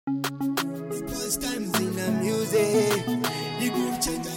First times in the music, the groove change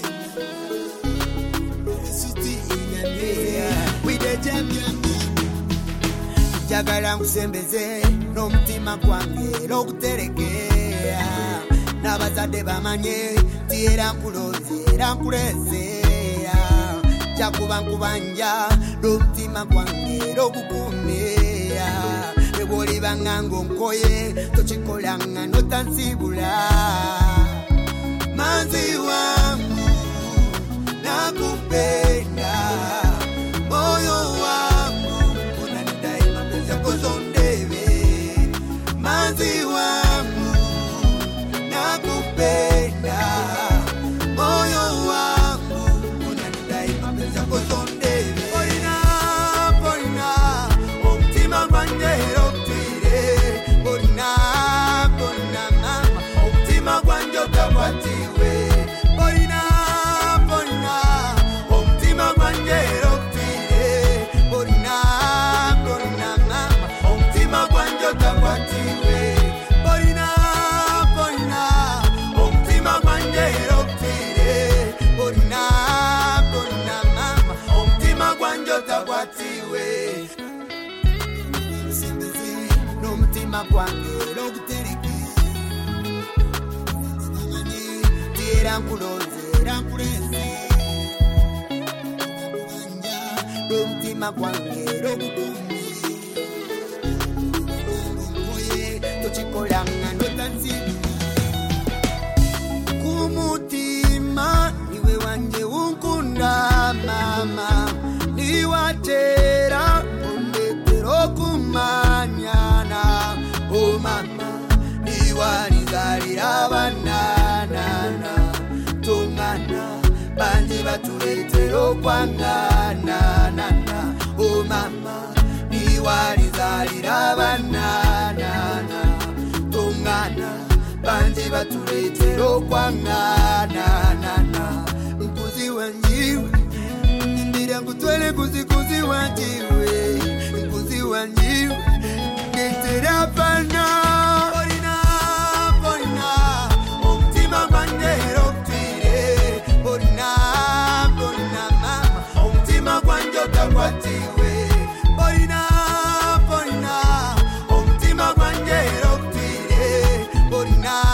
the city in the music. We the champion. Jagala kusembeze no mtima kwange lokuterekea nabazadde bamanye tiera nkuloze era nkulezea jakuba nkubanja no mtima kwange lokukumea eboli bangango nkoye tochikolanga notansibula manzi wangu nakupenda moyo wangu unanidai mapenzi yako zondebe manzi wangu nakupenda moyo wangu unanidai mapenzi yako zondebe polina polina umtima kwanjero tire polina polina mama umtima kwanjo takwatiwe polina polina umtima kwanjero tire polina polina mama umtima kwanjo takwatiwe polina polina umtima kwanjero tire polina polina mama umtima kwanjo takwatiwe no mtima kwange lokutereke tira nkuloze era nkuleze no mtima kwange lokukume oye tochikolanga notanzibu kumutima niwe wanje unkunda mama niwatera ondetero kumanyana o mama niwarizalira bananana tongana banji batuletero kwangananana o mama niwarizalira bananana tongana banji batuletero kwangananana nkuzi wanjiwe ndira kutwele kuzi wanjiwe nkuzi wanjiwe ndetera pana polina polina umtima kwanjero tire polina polina mama umtima kwanjo takwatiwe polina polina umtima kwanjero tire polina